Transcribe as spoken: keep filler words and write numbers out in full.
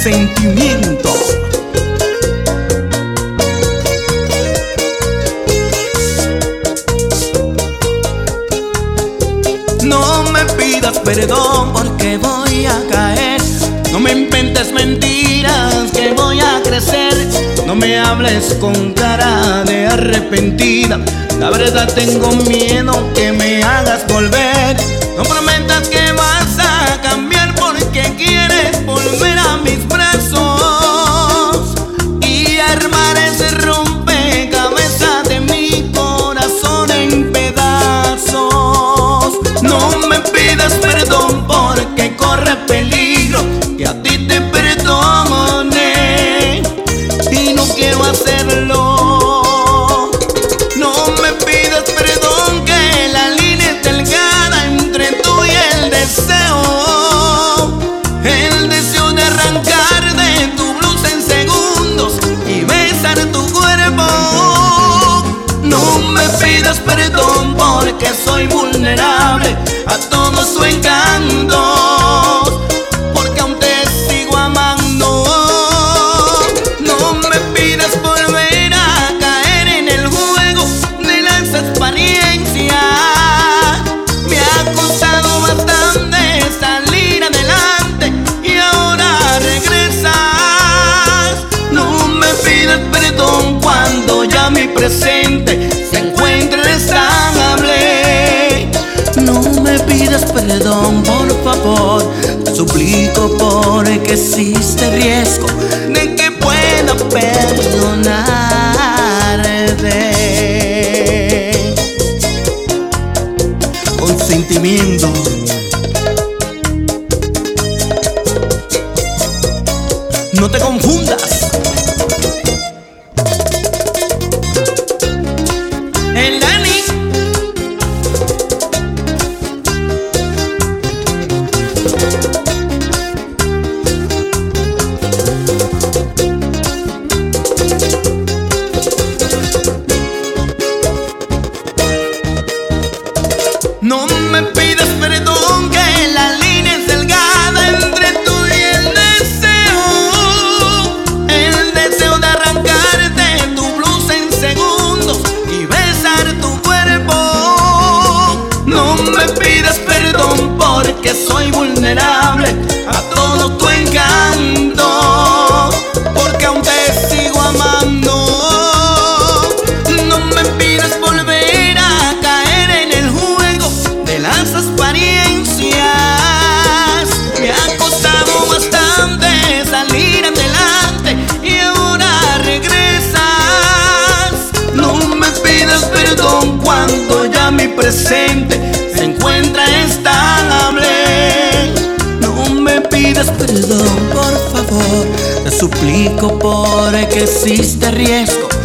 Consentimiento. No me pidas perdón porque voy a caer. No me inventes mentiras que voy a crecer. No me hables con cara de arrepentida. La verdad tengo miedo que me hagas volver. No prometas que vas a cambiar porque quieres volver a mis brazos y armar ese rompecabezas de mi corazón en pedazos. No me pidas perdón porque corre peligro que a ti te perdone y no quiero hacerlo. No me pidas perdón que la línea es delgada entre tú y el deseo. El deseo de arrancar de tu blusa en segundos y besar tu cuerpo. No me pidas perdón porque soy vulnerable a todo su encanto, porque aún te sigo amando. No me pidas volver a caer en el juego de las apariencias. Me ha costado bastante salir adelante y ahora regresas. No me pidas perdón cuando ya mi presente se encuentra inestable. No me pidas perdón, por favor, te suplico, porque existe riesgo de que pueda perdonarte. Consentimiento. No te confundas. El Dani. No me pidas perdón que la línea es delgada entre tú y el deseo. El deseo de arrancarte tu blusa en segundos y besar tu cuerpo. No me pidas perdón porque soy vulnerable a todo tu encanto, porque aún te sigo amando. No me pidas volver a caer en el juego de las apariencias. Me ha costado bastante salir adelante y ahora regresas. No me pidas perdón cuando ya mi presente se encuentra estable. No me pidas perdón, por favor, te suplico, porque existe riesgo